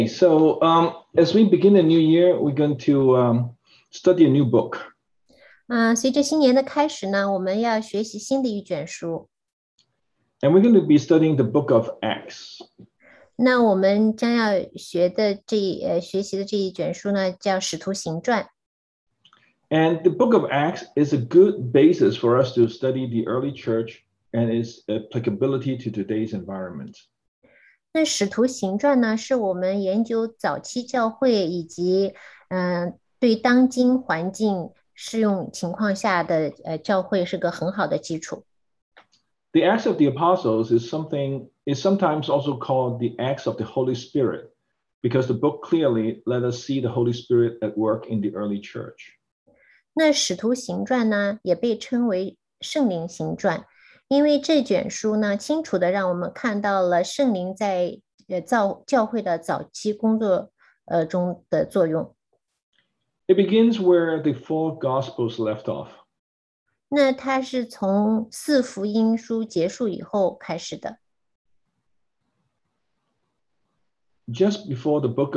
So, as we begin a new year, we're going to study a new book. 随着新年的开始呢，我们要学习新的一卷书。 And we're going to be studying the book of Acts. 那我们将要学习的这一卷书呢，叫《使徒行传》。 And the book of Acts is a good basis for us to study the early church and its applicability to today's environment. 那《使徒行传》呢，是我们研究早期教会以及对当今环境适用情况下的教会是个很好的基础。 The Acts of the Apostles is sometimes also called the Acts of the Holy Spirit, because the book clearly let us see the Holy Spirit at work in the early church. 那《使徒行传》呢，也被称为圣灵行传，因为这卷书呢，清楚的让我们看到了圣灵在教会的早期工作中的作用。 It begins where the four Gospels left off. 那它是从四福音书结束以后开始的。 Just before the book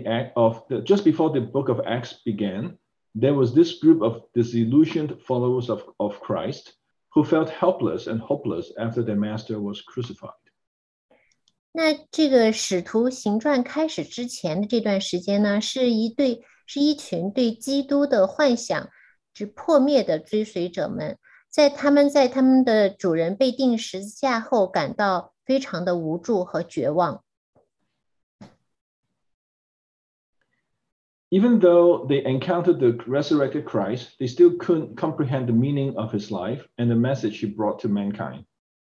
of Acts began, there was this group of disillusioned followers of Christ who felt helpless and hopeless after their master was crucified. 那这个使徒行传开始之前的这段时间呢，是一群对基督的幻想之破灭的追随者们，在他们的主人被钉十字架后，感到非常的无助和绝望。 Even though they encountered the resurrected Christ, they still couldn't comprehend the meaning of his life and the message he brought to mankind.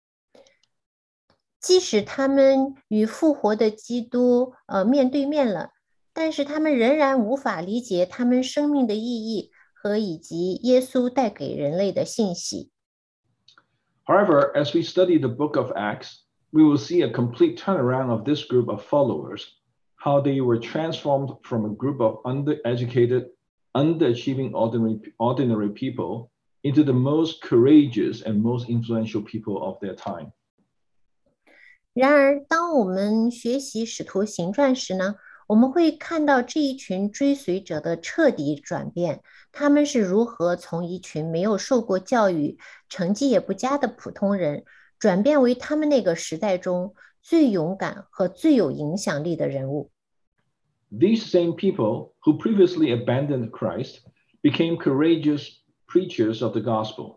即使他们与复活的基督面对面了，但是他们仍然无法理解他们生命的意义和以及耶稣带给人类的信息。 However, as we study the book of Acts, we will see a complete turnaround of this group of followers, how they were transformed from a group of undereducated, underachieving ordinary people into the most courageous and most influential people of their time. 然而，当我们学习使徒行传时呢，我们会看到这一群追随者的彻底转变，他们是如何从一群没有受过教育、成绩也不佳的普通人，转变为他们那个时代中最勇敢和最有影响力的人物。 These same people who previously abandoned Christ became courageous preachers of the gospel.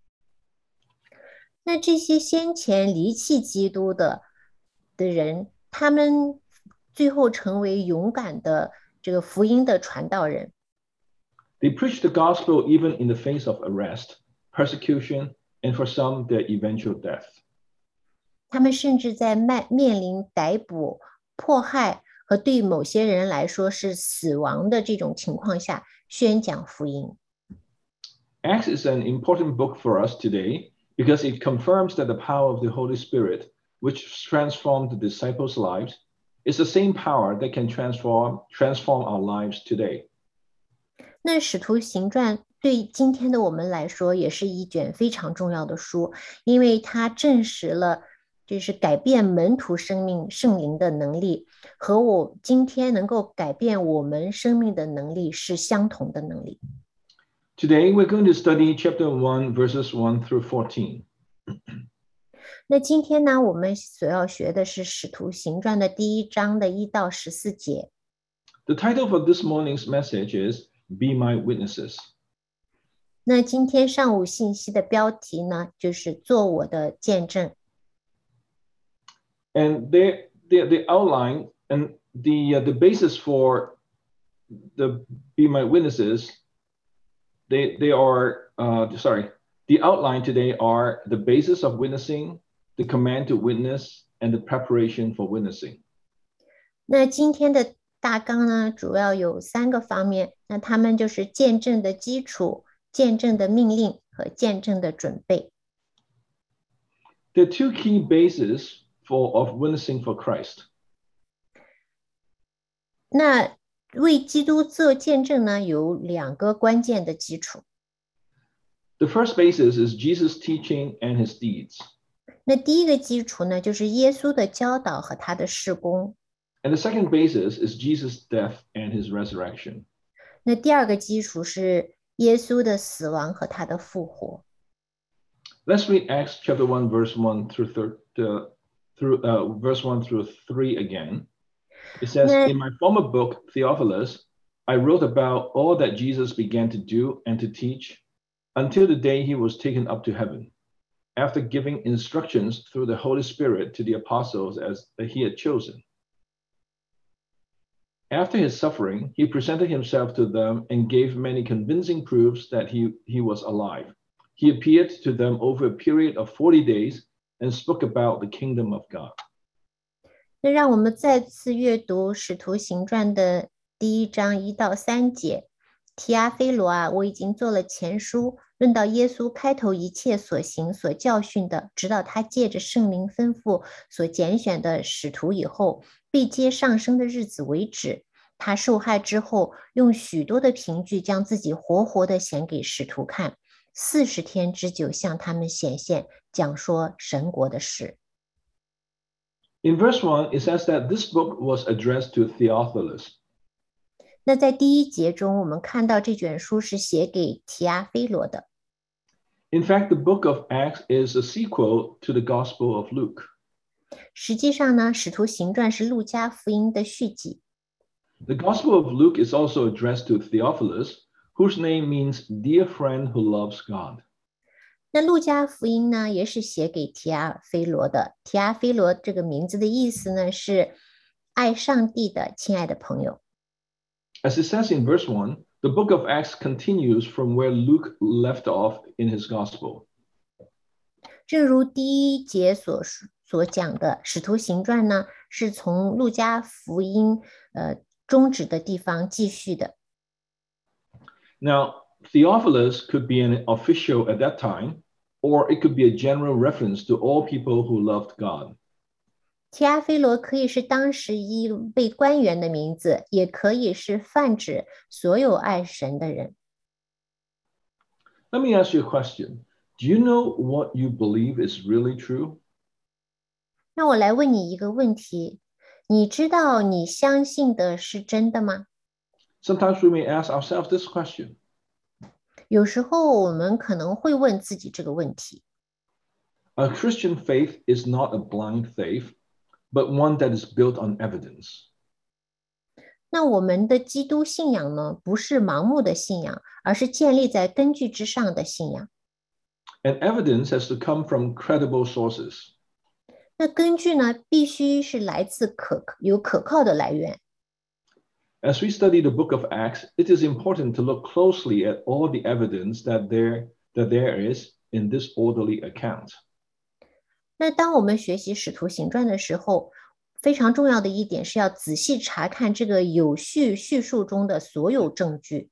那这些先前离弃基督的人，他们最后成为勇敢的这个福音的传道人。 They preached the gospel even in the face of arrest, persecution, and for some, their eventual death. 他们甚至在面临逮捕、迫害和对某些人来说是死亡的这种情况下宣讲福音。 Acts is an important book for us today because it confirms that the power of the Holy Spirit, which transformed the disciples' lives, is the same power that can transform our lives today. 那使徒行传对今天的我们来说也是一卷非常重要的书，因为它证实了就是改变门徒生命圣灵的能力和我今天能够改变我们生命的能力是相同的能力。 Today, we're going to study chapter 1, verses 1 through 14. 那今天呢，我们所要学的是《使徒行传》的第1章的1到14节。 The title for this morning's message is Be My Witnesses. 那今天上午信息的标题呢，就是做我的见证。 And the outline and the basis for the Be My Witnesses, they are the outline today are the basis of witnessing, the command to witness, and the preparation for witnessing. 那今天的大纲呢，主要有3个方面，那他们就是见证的基础、见证的命令和见证的准备。 There are 2 key bases of witnessing for Christ. 那为基督做见证呢，有2个关键的基础。 The first basis is Jesus' teaching and his deeds. 那第一个基础呢，就是耶稣的教导和他的事工。 And the second basis is Jesus' death and his resurrection. 那第二个基础是耶稣的死亡和他的复活。 Let's read Acts chapter 1, verse 1 verse 1 through 3 again. It says, In my former book, Theophilus, I wrote about all that Jesus began to do and to teach until the day he was taken up to heaven, after giving instructions through the Holy Spirit to the apostles as he had chosen. After his suffering, he presented himself to them and gave many convincing proofs that he was alive. He appeared to them over a period of 40 days and spoke about the kingdom of God. 那让我们再次阅读《使徒行传》的第1章1到3节。提阿非罗啊，我已经做了前书，论到耶稣开头一切所行所教训的，直到他借着圣灵吩咐所拣选的使徒以后，必接上升的日子为止。他受害之后，用许多的凭据将自己活活的显给使徒看，40天之久向他们显现，讲说神国的事。 In verse 1, it says that this book was addressed to Theophilus. 那在第1节中，我们看到这卷书是写给提阿非罗的。 In fact, the book of Acts is a sequel to the Gospel of Luke. 实际上呢，《使徒行传》是路加福音的续集。 The Gospel of Luke is also addressed to Theophilus, whose name means dear friend who loves God. 那路加福音呢，也是写给提阿非罗的。提阿非罗这个名字的意思呢，是爱上帝的亲爱的朋友。 As it says in verse 1, the book of Acts continues from where Luke left off in his gospel. 正如第1节所讲的，《使徒行传》呢，是从路加福音终止的地方继续的。 Now, Theophilus could be an official at that time, or it could be a general reference to all people who loved God. 提阿非罗可以是当时一位官员的名字，也可以是泛指所有爱神的人。 Let me ask you a question. Do you know what you believe is really true? 那我来问你一个问题，你知道你相信的是真的吗？ Sometimes we may ask ourselves this question. 有时候我们可能会问自己这个问题。 A Christian faith is not a blind faith, but one that is built on evidence. 那我们的基督信仰呢，不是盲目的信仰，而是建立在根据之上的信仰。 And evidence has to come from credible sources. 那根据呢，必须是来自有可靠的来源。 As we study the book of Acts, it is important to look closely at all the evidence that there is in this orderly account. 那当我们学习《使徒行传》的时候，非常重要的一点是要仔细查看这个有序叙述中的所有证据。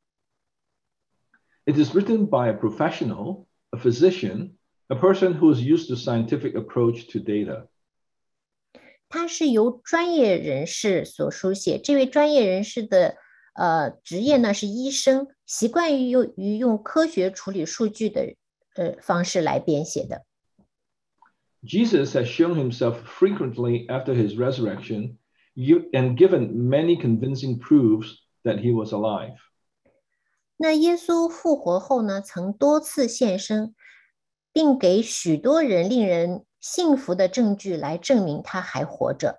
It is written by a professional, a physician, a person who is used to scientific approach to data. 它是由专业人士所书写，这位专业人士的职业呢是医生，习惯于用科学处理数据的方式来编写的。 Jesus has shown himself frequently after his resurrection and given many convincing proofs that he was alive. 那耶稣复活后呢，曾多次现身，并给许多人令人信服的证据来证明他还活着。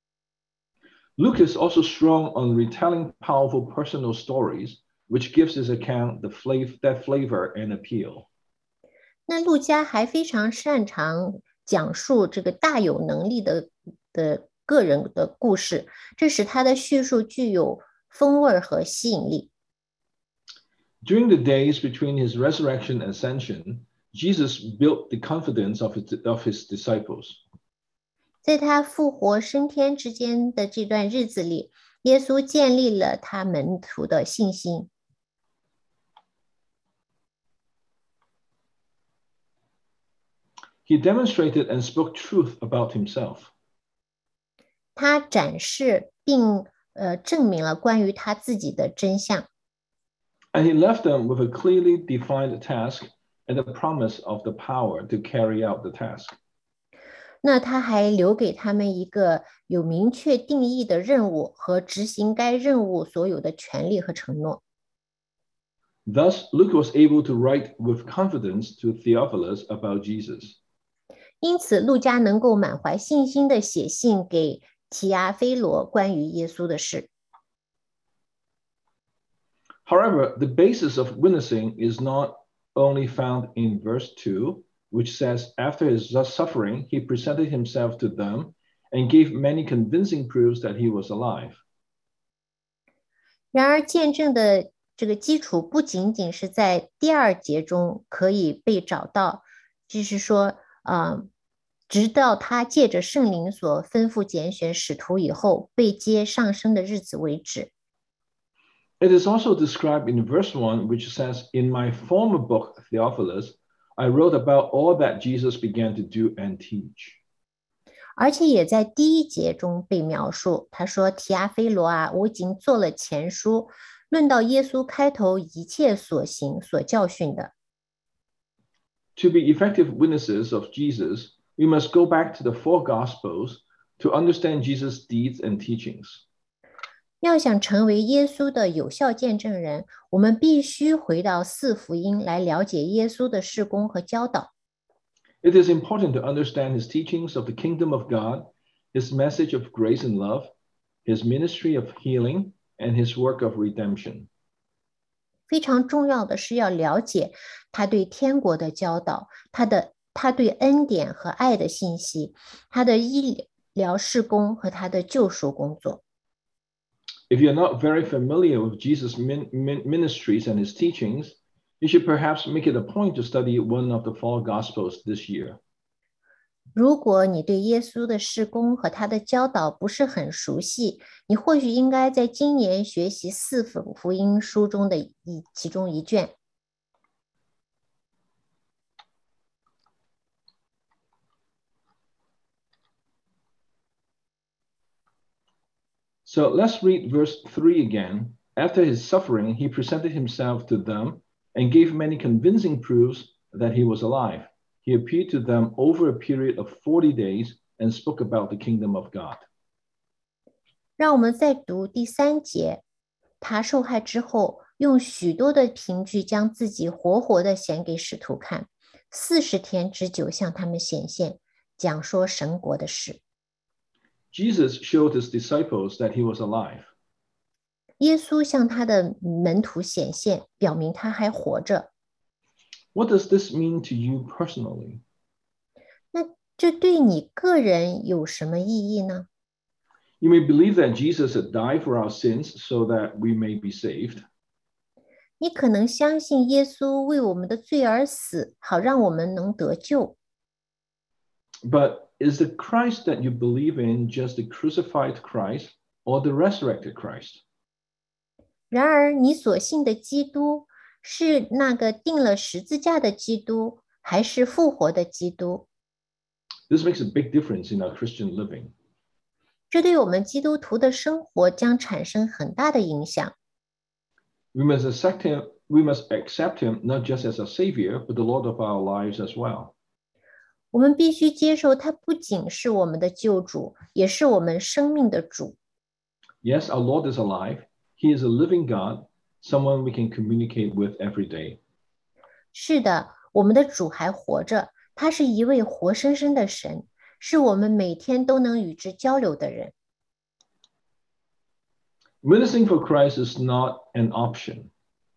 Luke is also strong on retelling powerful personal stories, which gives his account that flavor and appeal. 那路加还非常擅长讲述这个大有能力的个人的故事，这使他的叙述具有风味和吸引力。 During the days between his resurrection and ascension, Jesus built the confidence of his disciples. 在他复活升天之间的这段日子里，耶稣建立了他门徒的信心。 He demonstrated and spoke truth about himself. 他展示并证明了关于他自己的真相。 And he left them with a clearly defined task and the promise of the power to carry out the task. 那他还留给他们一个有明确定义的任务和执行该任务所有的权利和承诺。 Thus, Luke was able to write with confidence to Theophilus about Jesus. 因此，路加能够满怀信心地写信给提阿非罗关于耶稣的事。 However, the basis of witnessing is not only found in verse 2, which says, After his suffering, he presented himself to them and gave many convincing proofs that he was alive. 然而，见证的这个基础不仅仅是在第二节中可以被找到，就是说，直到他借着圣灵所吩咐拣选使徒以后被接上升的日子为止。 It is also described in verse 1, which says, In my former book, Theophilus, I wrote about all that Jesus began to do and teach. 而且也在第一节中被描述，他说：“提阿非罗啊，我已经做了前书，论到耶稣开头一切所行所教训的。” To be effective witnesses of Jesus, we must go back to the four Gospels to understand Jesus' deeds and teachings. 要想成为耶稣的有效见证人，我们必须回到四福音来了解耶稣的事工和教导。 It is important to understand his teachings of the kingdom of God, his message of grace and love, his ministry of healing, and his work of redemption. 非常重要的是要了解他对天国的教导，他对恩典和爱的信息，他的医疗事工和他的救赎工作。 If you're not very familiar with Jesus' ministries and his teachings, you should perhaps make it a point to study one of the four Gospels this year. 如果你对耶稣的事工和他的教导不是很熟悉，你或许应该在今年学习四福音书中的其中一卷。 So let's read verse 3 again. After his suffering, he presented himself to them and gave many convincing proofs that he was alive. He appeared to them over a period of 40 days and spoke about the kingdom of God. 让我们再读第3节。他受害之后，用许多的凭据将自己活活的显给使徒看，40天之久向他们显现，讲说神国的事。 Jesus showed his disciples that he was alive. 耶稣向他的门徒显现，表明他还活着。 What does this mean to you personally? 那这对你个人有什么意义呢？ You may believe that Jesus had died for our sins so that we may be saved. 你可能相信耶稣为我们的罪而死，好让我们能得救。 But is the Christ that you believe in just the crucified Christ or the resurrected Christ? 然而，你所信的基督是那个钉了十字架的基督，还是复活的基督？ This makes a big difference in our Christian living. 这对我们基督徒的生活将产生很大的影响。 We must accept him not just as a savior, but the Lord of our lives as well. 我们必须接受他不仅是我们的救主，也是我们生命的主。 Yes, our Lord is alive. He is a living God, someone we can communicate with every day. 是的，我们的主还活着，他是一位活生生的神，是我们每天都能与之交流的人。 Witnessing for Christ is not an option.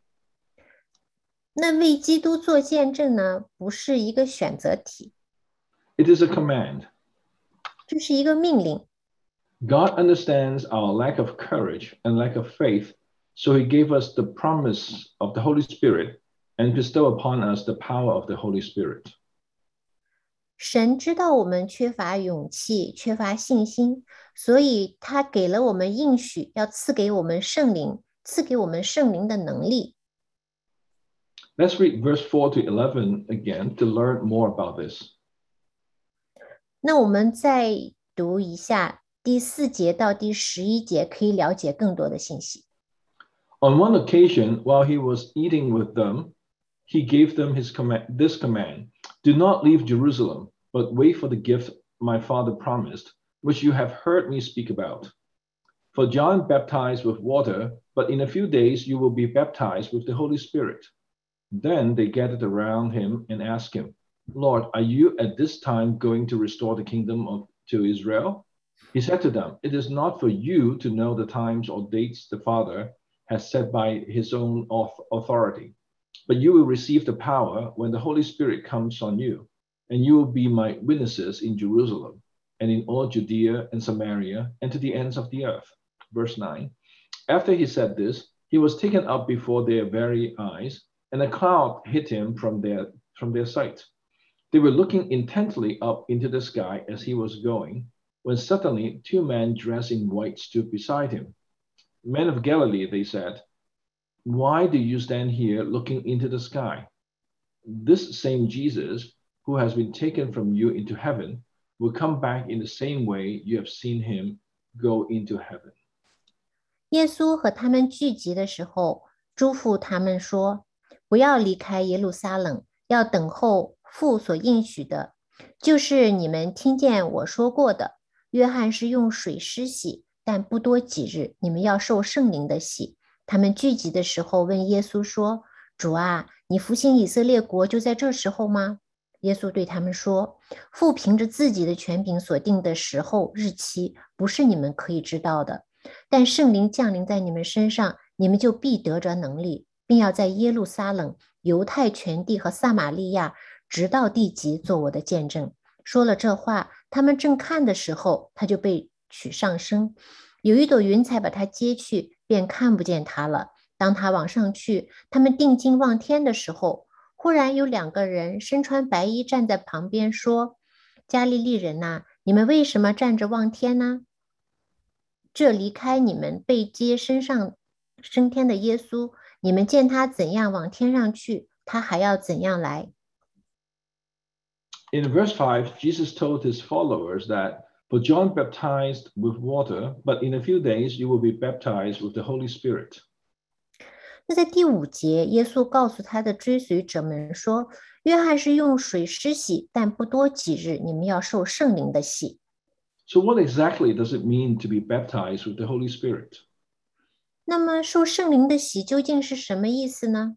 那为基督做见证呢，不是一个选择题， It is a command. 这是一个命令。 God understands our lack of courage and lack of faith, so he gave us the promise of the Holy Spirit and bestowed upon us the power of the Holy Spirit. 神知道我们缺乏勇气，缺乏信心，所以他给了我们应许，要赐给我们圣灵，赐给我们圣灵的能力。 Let's read verse 4 to 11 again to learn more about this. 那我们再读一下第4节到第11节，可以了解更多的信息。 On one occasion, while he was eating with them, he gave them this command: Do not leave Jerusalem, but wait for the gift my father promised, which you have heard me speak about. For John baptized with water, but in a few days you will be baptized with the Holy Spirit." Then they gathered around him and asked him, "Lord, are you at this time going to restore the kingdom to Israel?" He said to them, "It is not for you to know the times or dates the Father has set by his own authority, but you will receive the power when the Holy Spirit comes on you, and you will be my witnesses in Jerusalem and in all Judea and Samaria and to the ends of the earth." Verse 9. After he said this, he was taken up before their very eyes, and a cloud hid him from their sight. They were looking intently up into the sky as he was going, when suddenly 2 men dressed in white stood beside him. "Men of Galilee," they said, "why do you stand here looking into the sky? This same Jesus, who has been taken from you into heaven, will come back in the same way you have seen him go into heaven." 耶稣和他们聚集的时候，嘱咐他们说：不要离开耶路撒冷，要等候父所应许的，就是你们听见我说过的。约翰是用水施洗，但不多几日，你们要受圣灵的洗。他们聚集的时候问耶稣说：主啊，你复兴以色列国就在这时候吗？耶稣对他们说：父凭着自己的权柄所定的时候日期，不是你们可以知道的。但圣灵降临在你们身上，你们就必得着能力，并要在耶路撒冷、犹太全地和撒玛利亚，直到地极做我的见证。说了这话，他们正看的时候，他就被取上升，有一朵云彩把他接去，便看不见他了。当他往上去，他们定睛望天的时候，忽然有2个人身穿白衣站在旁边，说：加利利人哪，你们为什么站着望天呢？这离开你们被接升天的耶稣，你们见他怎样往天上去，他还要怎样来。 In verse 5, Jesus told his followers that, "For John baptized with water, but in a few days you will be baptized with the Holy Spirit." 那在第5节，耶稣告诉他的追随者们说：约翰是用水施洗，但不多几日，你们要受圣灵的洗。 So what exactly does it mean to be baptized with the Holy Spirit? 那么受圣灵的洗究竟是什么意思呢？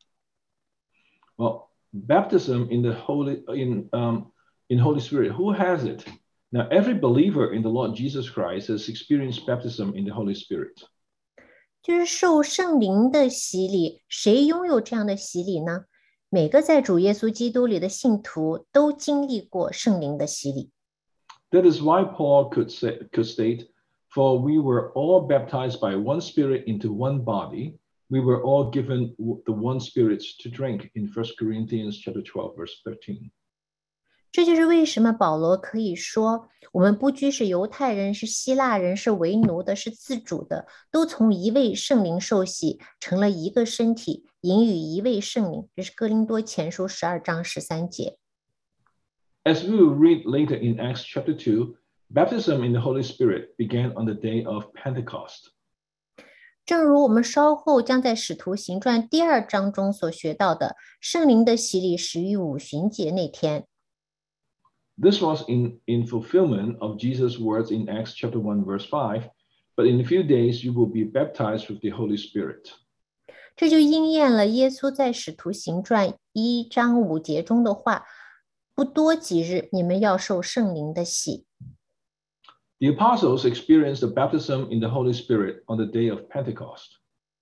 Well, baptism in Holy Spirit, who has it? Now, every believer in the Lord Jesus Christ has experienced baptism in the Holy Spirit. 就是受圣灵的洗礼，谁拥有这样的洗礼呢？每个在主耶稣基督里的信徒都经历过圣灵的洗礼。 That is why Paul could state, "For we were all baptized by one Spirit into one body. We were all given the one Spirit to drink," in 1 Corinthians chapter 12, verse 13. 这就是为什么保罗可以说，我们不拘是犹太人，是希腊人，是为奴的，是自主的，都从一位圣灵受洗，成了一个身体，饮与一位圣灵。这是哥林多前书12章13节。 As we will read later in Acts chapter 2, baptism in the Holy Spirit began on the day of Pentecost. 正如我们稍后将在使徒行传第2章中所学到的，圣灵的洗礼始于五旬节那天。 This was in fulfillment of Jesus' words in Acts chapter 1, verse 5, "But in a few days you will be baptized with the Holy Spirit." 这就应验了耶稣在使徒行传1章5节中的话，不多几日，你们要受圣灵的洗。 The apostles experienced the baptism in the Holy Spirit on the day of Pentecost.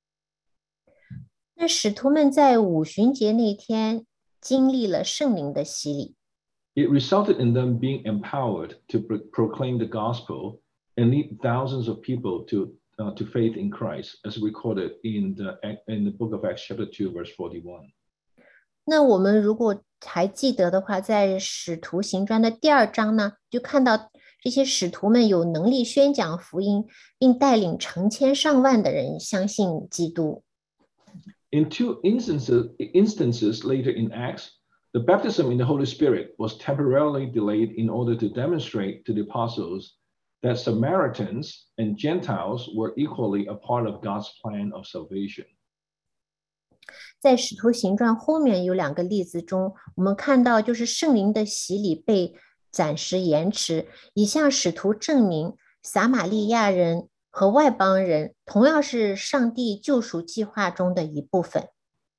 那使徒们在五旬节那天经历了圣灵的洗礼。 It resulted in them being empowered to proclaim the gospel and lead thousands of people to faith in Christ, as recorded in the book of Acts chapter 2, verse 41. 那我们如果还记得的话，在使徒行传的第2章呢，就看到这些使徒们有能力宣讲福音，并带领成千上万的人相信基督。 In 2 instances later in Acts, the baptism in the Holy Spirit was temporarily delayed in order to demonstrate to the apostles that Samaritans and Gentiles were equally a part of God's plan of salvation. 在使徒行传后面有2个例子中，我们看到就是圣灵的洗礼被暂时延迟，以向使徒证明撒玛利亚人和外邦人同样是上帝救赎计划中的一部分。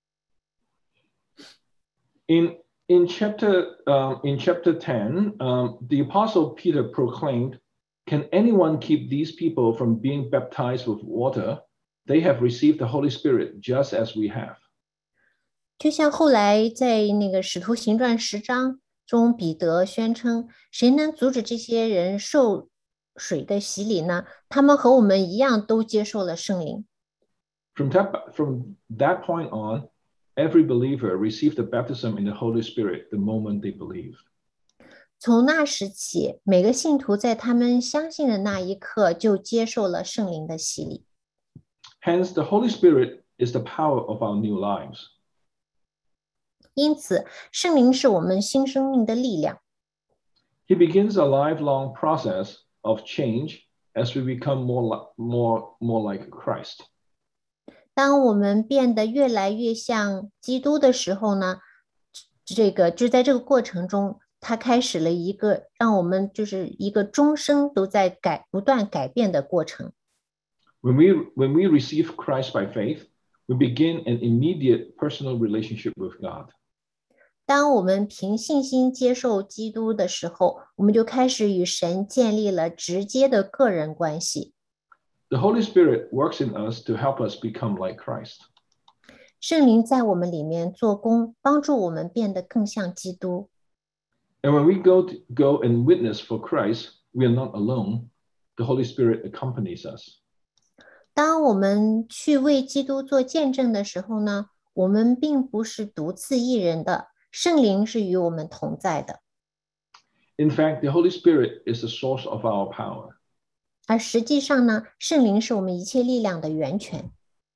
In chapter 10, the Apostle Peter proclaimed, "Can anyone keep these people from being baptized with water? They have received the Holy Spirit just as we have." 就像后来在那个使徒行传10章中，彼得宣称：谁能阻止这些人受水的洗礼呢？他们和我们一样都接受了圣灵。 From that point on, every believer received the baptism in the Holy Spirit the moment they believed. 从那时起，每个信徒在他们相信的那一刻就接受了圣灵的洗礼。 Hence, the Holy Spirit is the power of our new lives. 因此，圣灵是我们新生命的力量。 He begins a lifelong process of change as we become more like Christ. 当我们变得越来越像基督的时候呢，就在这个过程中，他开始了一个让我们就是一个终生都在不断改变的过程。 When we receive Christ by faith, we begin an immediate personal relationship with God. 当我们凭信心接受基督的时候，我们就开始与神建立了直接的个人关系。 The Holy Spirit works in us to help us become like Christ. 圣灵在我们里面做工，帮助我们变得更像基督。 And when we go and witness for Christ, we are not alone. The Holy Spirit accompanies us. 当我们去为基督做见证的时候呢，我们并不是独自一人的，圣灵是与我们同在的。 In fact, the Holy Spirit is the source of our power. 而实际上呢，圣灵是我们一切力量的源泉。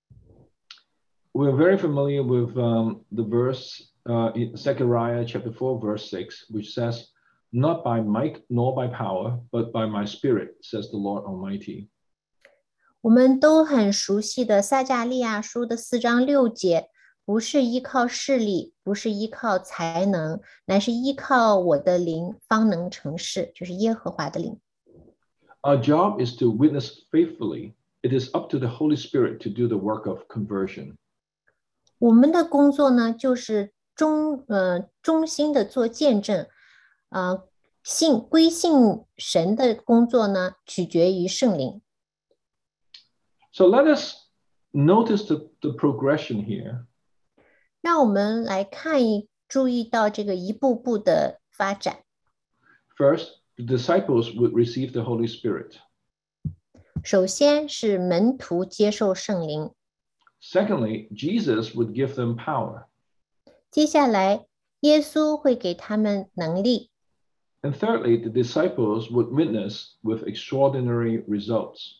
We're very familiar with the verse in Zechariah chapter 4, verse 6, which says, "Not by might nor by power, but by my spirit, says the Lord Almighty." 我们都很熟悉的撒迦利亚书的4章6节，不是依靠势力，不是依靠才能，乃是依靠我的灵方能成事，就是耶和华的灵。 Our job is to witness faithfully. It is up to the Holy Spirit to do the work of conversion. 我们的工作呢，就是忠心的做见证，归信神的工作呢，取决于圣灵。 So let us notice the progression here. 让我们来注意到这个一步步的发展。 First, the disciples would receive the Holy Spirit. 首先是门徒接受圣灵。 Secondly, Jesus would give them power. 接下来，耶稣会给他们能力。 And thirdly, the disciples would witness with extraordinary results.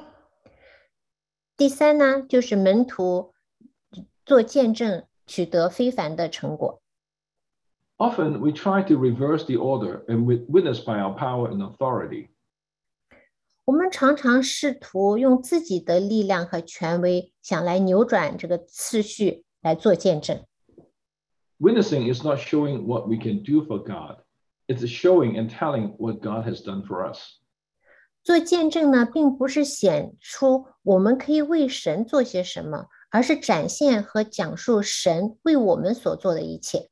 第三呢，就是门徒做见证，取得非凡的成果。 Often we try to reverse the order and witness by our power and authority. 我们常常试图用自己的力量和权威，想来扭转这个次序，来做见证。 Witnessing is not showing what we can do for God. It's showing and telling what God has done for us. 做见证呢，并不是显出我们可以为神做些什么，而是展现和讲述神为我们所做的一切。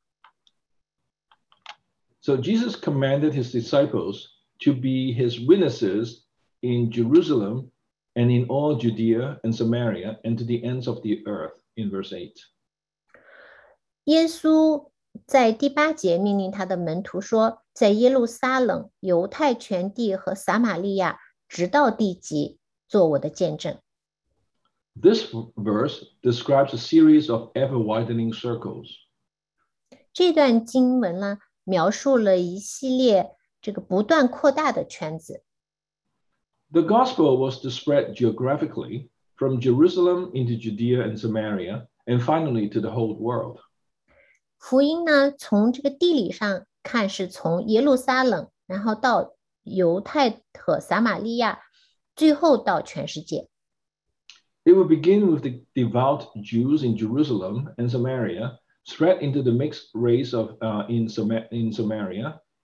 So Jesus commanded his disciples to be his witnesses in Jerusalem and in all Judea and Samaria and to the ends of the earth, in verse 8. 耶稣在第8节命令他的门徒说，在耶路撒冷、犹太全地和撒玛利亚，直到地极，做我的见证。 This verse describes a series of ever-widening circles. 这段经文呢，描述了一系列这个不断扩大的圈子。 The gospel was to spread geographically from Jerusalem into Judea and Samaria, and finally to the whole world. 福音呢，从这个地理上看，是从耶路撒冷，然后到犹太和撒玛利亚，最后到全世界。 It would begin with the devout Jews in Jerusalem and Samaria, spread into the mixed race in Samaria,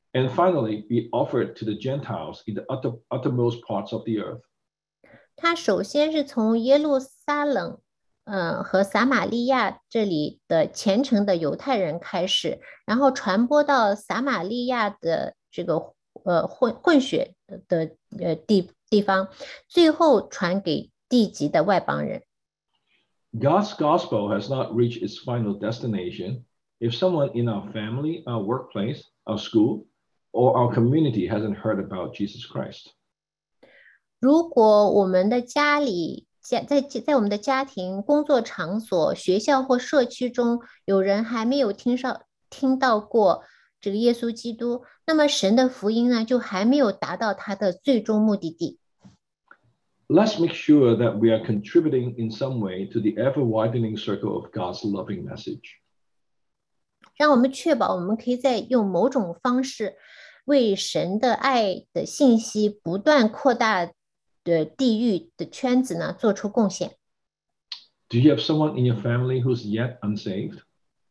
and finally be offered to the Gentiles in the uttermost parts of the earth. 他首先是从耶路撒冷，和撒玛利亚这里的虔诚的犹太人开始，然后传播到撒玛利亚的这个混血的地方，最后传给地级的外邦人。 God's gospel has not reached its final destination if someone in our family, our workplace, our school, or our community hasn't heard about Jesus Christ. 如果我们的家里在我们的家庭、工作场所、学校或社区中，有人还没有听到过这个耶稣基督，那么神的福音呢，就还没有达到他的最终目的地。 Let's make sure that we are contributing in some way to the ever-widening circle of God's loving message. 让我们确保我们可以在用某种方式为神的爱的信息不断扩大的地域的圈子呢做出贡献。 Do you have someone in your family who's yet unsaved?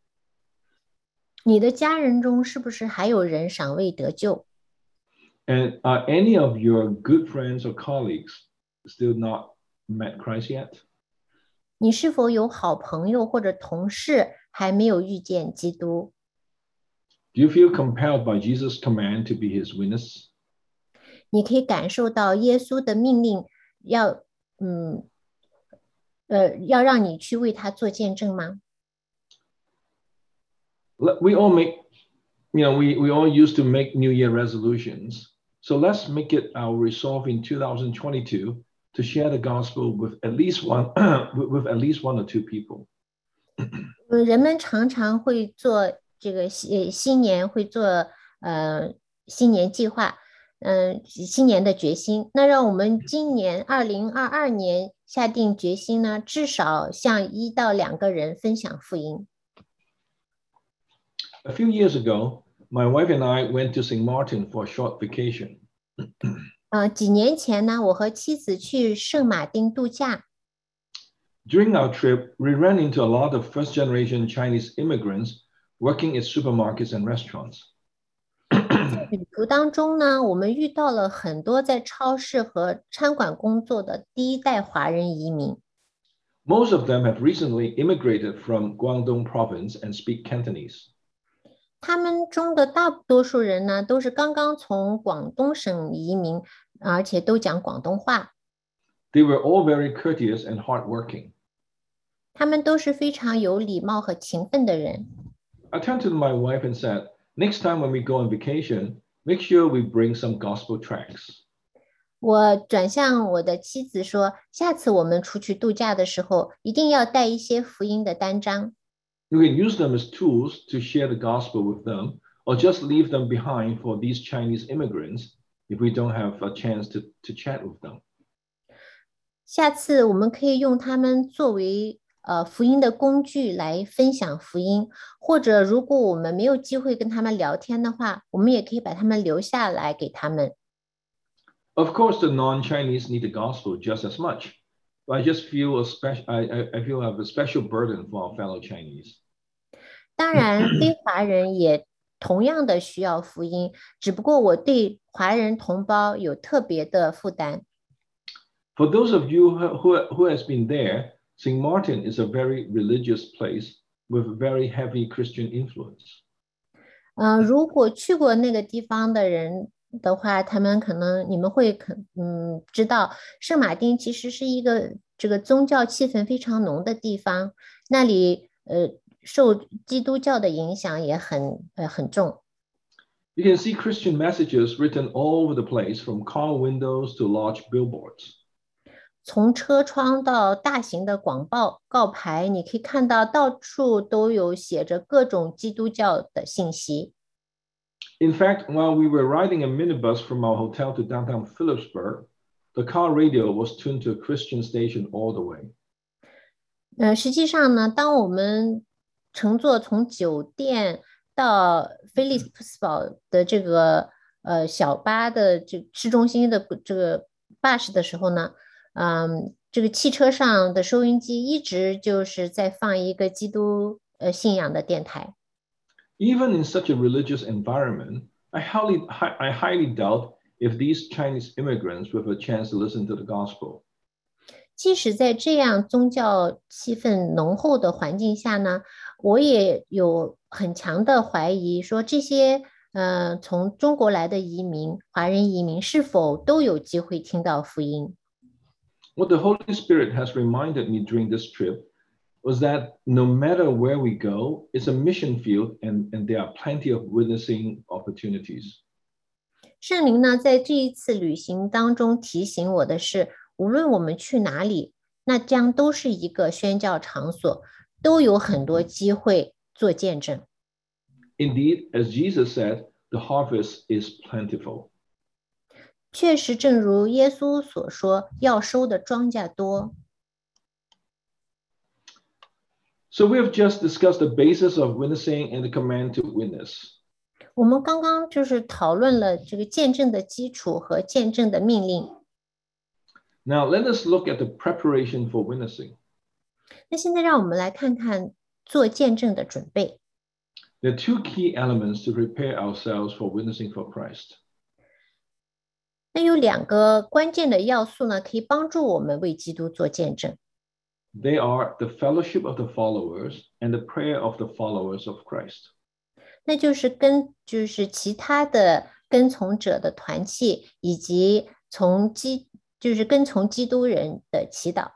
你的家人中是不是还有人尚未得救？ And are any of your good friends or colleagues still not met Christ yet? 你是否有好朋友或者同事还没有遇见基督？ Do you feel compelled by Jesus' command to be his witness? 你可以感受到耶稣的命令要让你去为他做见证吗？ We all make, we all used to make New Year resolutions. So let's make it our resolve in 2022 to share the gospel with at least one or two people. 人们常常会做这个新年会做新年计划，新年的决心。那让我们今年2022年下定决心呢，至少向1到2个人分享福音。 A few years ago, my wife and I went to St. Martin for a short vacation. 几年前呢，我和妻子去圣马丁度假。 During our trip, we ran into a lot of first-generation Chinese immigrants working at supermarkets and restaurants. 在旅途当中呢，我们遇到了很多在超市和餐馆工作的第一代华人移民。 Most of them have recently immigrated from Guangdong province and speak Cantonese. 他们中的大多数人呢，都是刚刚从广东省移民，而且都讲广东话。 They were all very courteous and hardworking. 他们都是非常有礼貌和勤奋的人。 I turned to my wife and said, next time when we go on vacation, make sure we bring some gospel tracts. 我转向我的妻子说，下次我们出去度假的时候，一定要带一些福音的单张。 You can use them as tools to share the gospel with them, or just leave them behind for these Chinese immigrants if we don't have a chance to chat with them. 下次我们可以用它们作为福音的工具来分享福音，或者如果我们没有机会跟他们聊天的话，我们也可以把他们留下来给他们。 Of course, the non-Chinese need the gospel just as much. But I just feel I feel I have a special burden for our fellow Chinese. 当然，非华人也同样的需要福音，只不过我对华人同胞有特别的负担。 For those of you who has been there, St. Martin is a very religious place with very heavy Christian influence. 如果去过那个地方的人的话，你们会知道，圣马丁其实是一个这个宗教气氛非常浓的地方，那里受基督教的影响也很重。 You can see Christian messages written all over the place, from car windows to large billboards. 从车窗到大型的广告牌，你可以看到到处都有写着各种基督教的信息。 In fact, while we were riding a minibus from our hotel to downtown Phillipsburg, the car radio was tuned to a Christian station all the way. 实际上呢，当我们乘坐从酒店到菲利普斯堡的这个小巴的市中心的这个巴士的时候呢，这个汽车上的收音机一直就是在放一个基督信仰的电台。 Even in such a religious environment, I highly doubt if these Chinese immigrants with a chance to listen to the gospel. 即使在这样宗教气氛浓厚的环境下呢，我也有很强的怀疑，说这些从中国来的移民、华人移民是否都有机会听到福音。 What the Holy Spirit has reminded me during this trip was that no matter where we go, it's a mission field and there are plenty of witnessing opportunities. 圣灵呢，在这一次旅行当中提醒我的是，无论我们去哪里，那将都是一个宣教场所，都有很多机会做见证。 Indeed, as Jesus said, the harvest is plentiful. 确实，正如耶稣所说，要收的庄稼多。 So we have just discussed the basis of witnessing and the command to witness. 我们刚刚就是讨论了这个见证的基础和见证的命令。 Now let us look at the preparation for witnessing. 那现在让我们来看看做见证的准备。 There are two key elements to prepare ourselves for witnessing for Christ. 那有两个关键的要素呢，可以帮助我们为基督做见证。 They are the fellowship of the followers and the prayer of the followers of Christ. 那就是其他的跟从者的团契，以及跟从基督人的祈祷。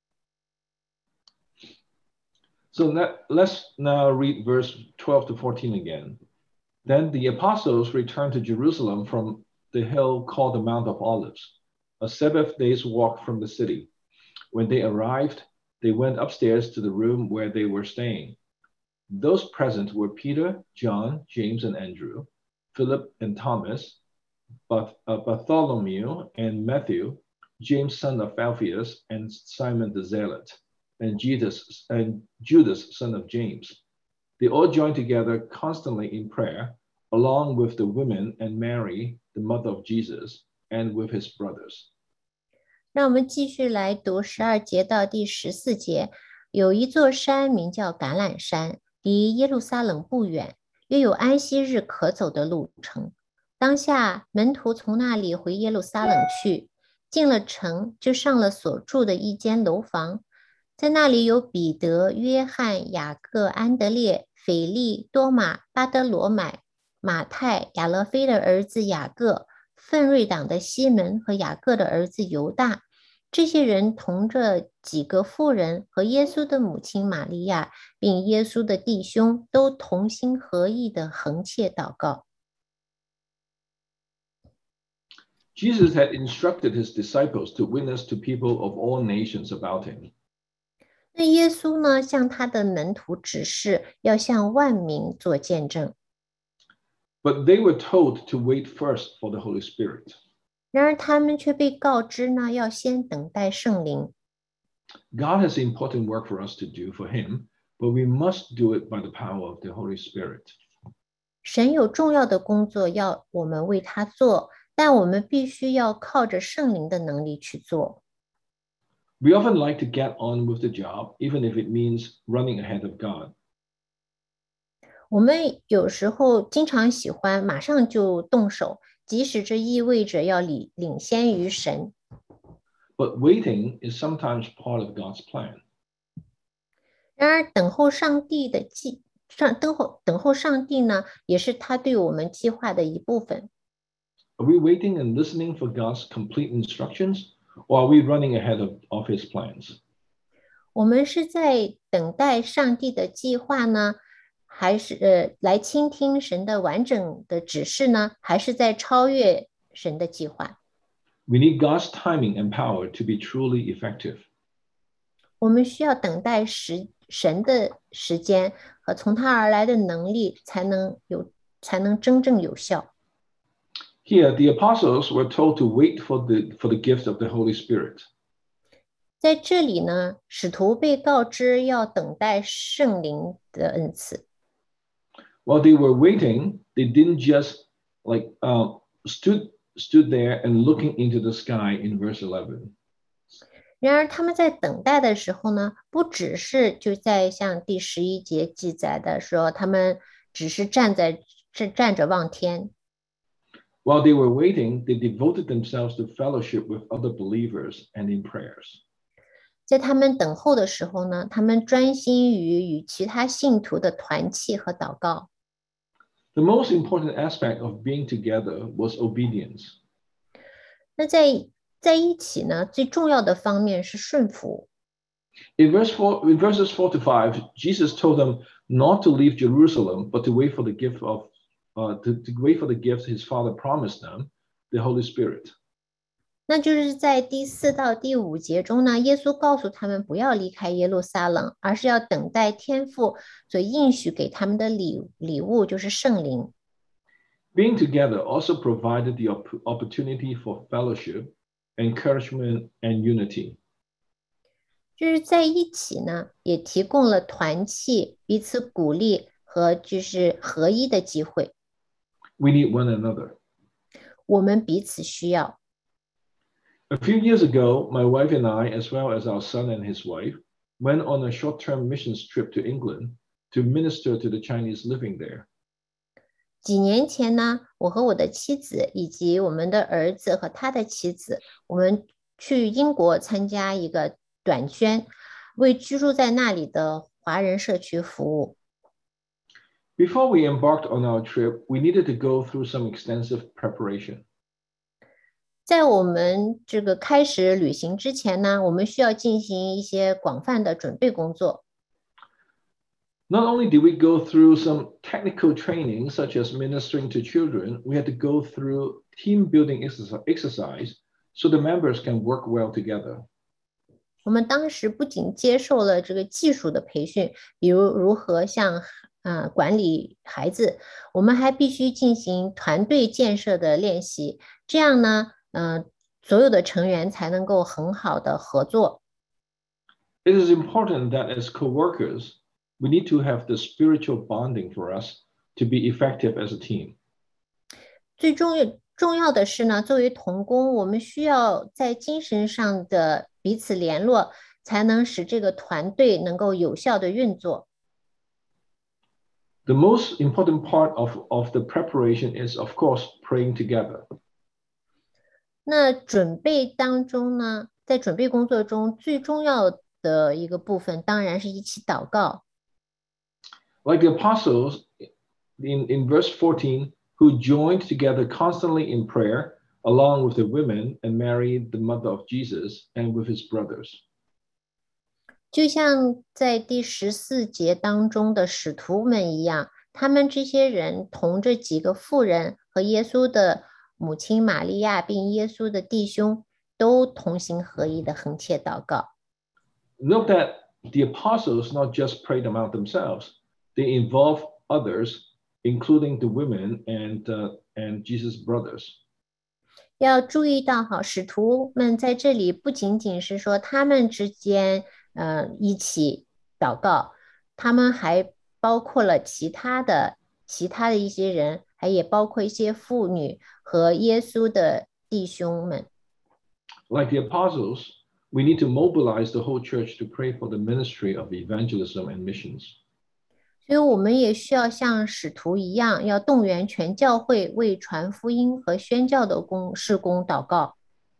So let's now read verse 12 to 14 again. Then the apostles returned to Jerusalem from the hill called the Mount of Olives, a Sabbath day's walk from the city. When they arrived, they went upstairs to the room where they were staying. Those present were Peter, John, James, and Andrew, Philip and Thomas, Bartholomew and Matthew, James, son of Alphaeus, and Simon the Zealot, and Judas, son of James. They all joined together constantly in prayer, along with the women and Mary, the mother of Jesus, and with his brothers. 让我们继续来读12节到第14节。有一座山名叫橄榄山，离耶路撒冷不远，约有安息日可走的路程。当下门徒从那里回耶路撒冷去，进了城，就上了所住的一间楼房。在那里有彼得、约翰、雅各、安德烈、腓力、多马、巴德罗买、马太、亚勒菲的儿子雅各、奋锐党的西门和雅各的儿子犹大。这些人同着几个妇人和耶稣的母亲玛利亚，并耶稣的弟兄，都同心合意的横切祷告。 Jesus had instructed his disciples to witness to people of all nations about him. 那耶稣呢，向他的门徒指示，要向万民做见证。 But they were told to wait first for the Holy Spirit. 然而他们却被告知呢，要先等待圣灵。 God has important work for us to do for him, but we must do it by the power of the Holy Spirit. 神有重要的工作要我们为他做，但我们必须要靠着圣灵的能力去做。 We often like to get on with the job, even if it means running ahead of God. 我们有时候经常喜欢马上就动手，即使这意味着要领先于神。 But waiting is sometimes part of God's plan. 然而，等候上帝呢，也是他对我们计划的一部分。 Are we waiting and listening for God's complete instructions, or are we running ahead of his plans? 我们是在等待上帝的计划呢，还是来倾听神的完整的指示呢？还是在超越神的计划？ We need God's timing and power to be truly effective. 我们需要等待神的时间和从他而来的能力，才能真正有效。 Here, the apostles were told to wait for the gift of the Holy Spirit. 在这里呢，使徒被告知要等待圣灵的恩赐。 While they were waiting, they didn't just stood there and looking into the sky in verse 11. 然而他们在等待的时候呢，不只是就在像第11节记载的说，他们只是站着望天。 While they were waiting, they devoted themselves to fellowship with other believers and in prayers. 在他们等候的时候呢，他们专心于与其他信徒的团契和祷告。 The most important aspect of being together was obedience. 那在一起呢，最重要的方面是顺服。 In verses 4 to 5, Jesus told them not to leave Jerusalem, but to wait for the gift of to wait for the gift his Father promised them, the Holy Spirit. 那就是在第4到第5节中呢，耶稣告诉他们不要离开耶路撒冷，而是要等待天父所应许给他们的礼物，就是圣灵。 Being together also provided the opportunity for fellowship, encouragement, and unity. 就是在一起呢，也提供了团契、彼此鼓励和就是合一的机会。 We need one another. 我们彼此需要。 A few years ago, my wife and I, as well as our son and his wife, went on a short-term missions trip to England to minister to the Chinese living there. 几年前呢，我和我的妻子以及我们的儿子和他的妻子，我们去英国参加一个短宣，为居住在那里的华人社区服务。 Before we embarked on our trip, we needed to go through some extensive preparation. 在我们这个开始旅行之前呢，我们需要进行一些广泛的准备工作。 Not only did we go through some technical training, such as ministering to children, we had to go through team building exercise so the members can work well together. 我们当时不仅接受了这个技术的培训，比如如何管理孩子，我们还必须进行团队建设的练习，这样呢，所有的成员才能够很好的合作。 It is important that as co-workers, we need to have the spiritual bonding for us to be effective as a team. 最重要的是呢，作为同工，我们需要在精神上的彼此联络，才能使这个团队能够有效的运作。 The most important part of the preparation is, of course, praying together. 那准备当中呢，在准备工作中最重要的一个部分，当然是一起祷告。 Like the apostles in verse 14, who joined together constantly in prayer, along with the women and Mary, the mother of Jesus, and with his brothers. 就像在第14节当中的使徒们一样，他们这些人同这几个妇人和耶稣的母亲玛利亚，并耶稣的弟兄，都同心合意的横切祷告。 Note that the apostles not just prayed among themselves, they involved others, including the women and Jesus' brothers. 要注意到哈，使徒们在这里不仅仅是说他们之间一起祷告，他们还包括了其他的一些人，也包括一些妇女和耶稣的弟兄们。 Like the apostles, we need to mobilize the whole church to pray for the ministry of evangelism and missions. 所以我们也需要像使徒一样，要动员全教会为传福音和宣教的事工祷告。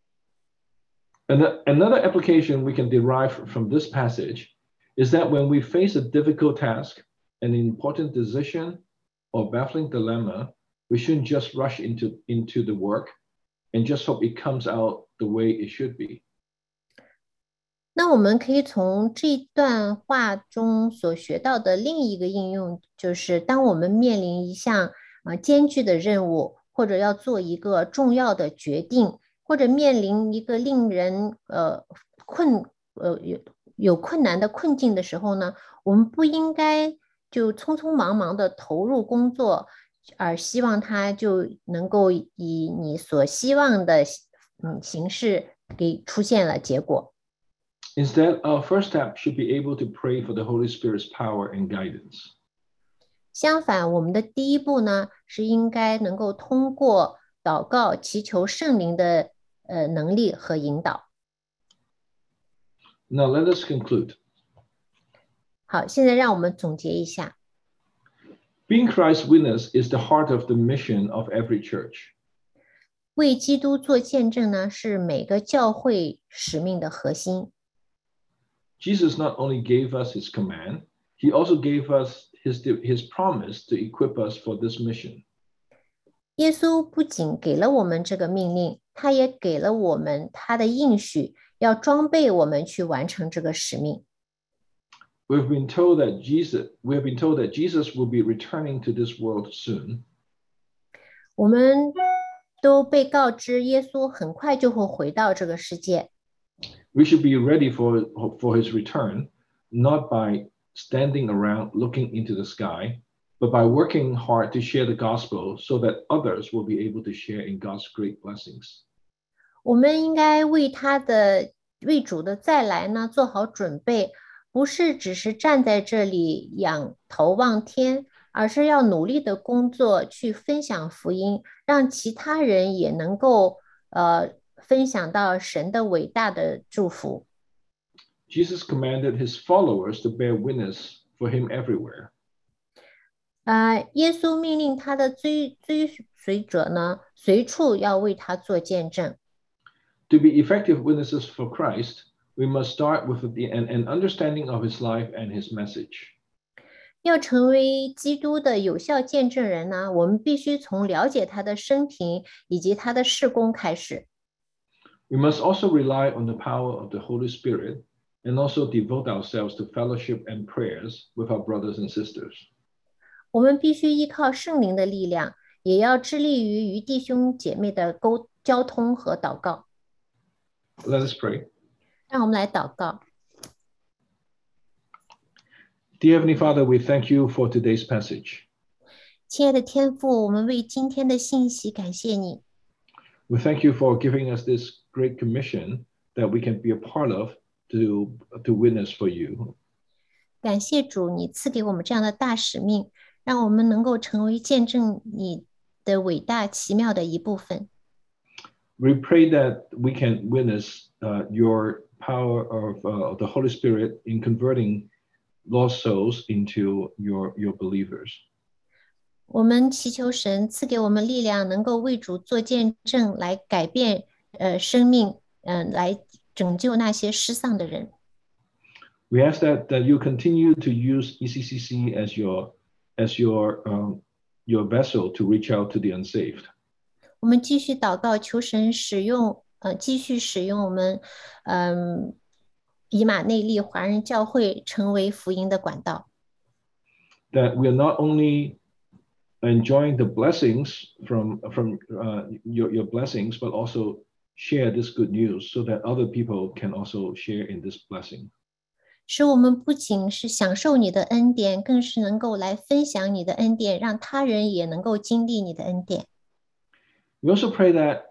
Another application we can derive from this passage is that when we face a difficult task, an important decision, or baffling dilemma, we shouldn't just rush into the work and just hope it comes out the way it should be. 那我们可以从这段话中所学到的另一个应用，就是当我们面临一项艰巨的任务，或者要做一个重要的决定，或者面临一个令人有困难的困境的时候呢，我们不应该就匆匆忙忙的投入工作，而希望它就能够以你所希望的形式给出现了结果。 Instead, our first step should be able to pray for the Holy Spirit's power and guidance. 相反，我们的第一步呢，是应该能够通过祷告祈求圣灵的能力和引导。 Now let us conclude. 好，现在让我们总结一下。 Being Christ's witness is the heart of the mission of every church. 为基督做见证呢，是每个教会使命的核心。 Jesus not only gave us his command, he also gave us his promise to equip us for this mission. 耶稣不仅给了我们这个命令，他也给了我们他的应许，要装备我们去完成这个使命。 We have been told that Jesus will be returning to this world soon. 我们都被告知耶稣很快就会回到这个世界。 We should be ready for his return, not by standing around looking into the sky, but by working hard to share the gospel so that others will be able to share in God's great blessings. 我们应该为主的再来呢做好准备，不是只是站在这里仰头望天，而是要努力的工作去分享福音，让其他人也能够分享到神的伟大的祝福。 Jesus commanded his followers to bear witness for him everywhere. 耶稣命令他的追随者呢，随处要为他做见证。 To be effective witnesses for Christ, we must start with an understanding of his life and his message. 要成为基督的有效见证人呢，我们必须从了解他的生平以及他的事工开始。 We must also rely on the power of the Holy Spirit and also devote ourselves to fellowship and prayers with our brothers and sisters. 我们必须依靠圣灵的力量，也要致力于与弟兄姐妹的交通和祷告。 Let us pray. 让我们来祷告。 Dear Heavenly Father, we thank you for today's passage. 亲爱的天父，我们为今天的信息感谢你。 We thank you for giving us this great commission that we can be a part of to witness for you. 感谢主，你赐给我们这样的大使命，让我们能够成为见证你的伟大奇妙的一部分。 We pray that we can witness your power of the Holy Spirit in converting lost souls into your believers. 我们祈求神赐给我们力量，能够为主做见证，来改变生命，来拯救那些失丧的人。 We ask that you continue to use ECCC as your vessel to reach out to the unsaved. 我们继续祷告，求神继续使用我们，以马内利华人教会成为福音的管道。 That we are not only enjoying the blessings from your blessings, but also share this good news so that other people can also share in this blessing. 使我们不仅是享受你的恩典，更是能够来分享你的恩典，让他人也能够经历你的恩典。 We also pray that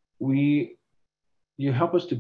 you help us to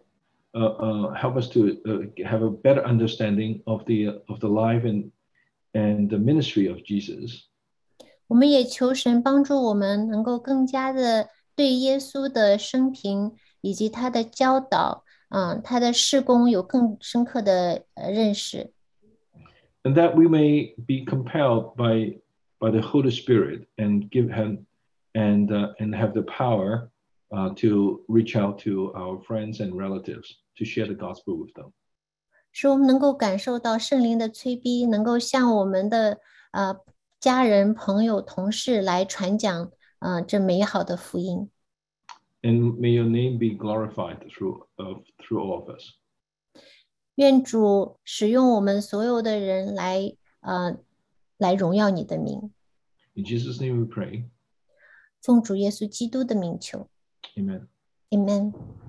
have a better understanding of the life and the ministry of Jesus. 我们也求神帮助我们能够更加的对耶稣的生平以及他的教导，他的事工有更深刻的认识。 And that we may be compelled by the Holy Spirit and have the power to reach out to our friends and relatives to share the gospel with them. 使我们能够感受到圣灵的催逼，能够向我们的家人、朋友、同事来传讲这美好的福音。 And may your name be glorified through all of us. 愿主使用我们所有的人来荣耀你的名。 In Jesus' name we pray. 奉主耶稣基督的名求。 Amen. Amen.